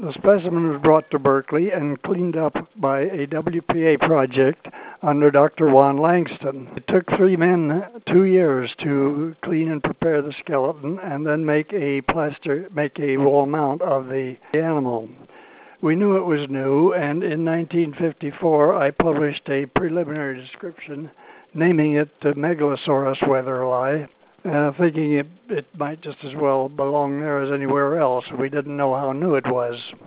The specimen was brought to Berkeley and cleaned up by a WPA project under Dr. Juan Langston. It took 3 men 2 years to clean and prepare the skeleton and then make a wall mount of the animal. We knew it was new, and in 1954 I published a preliminary description naming it the Megalosaurus weatherli, thinking it might just as well belong there as anywhere else. We didn't know how new it was.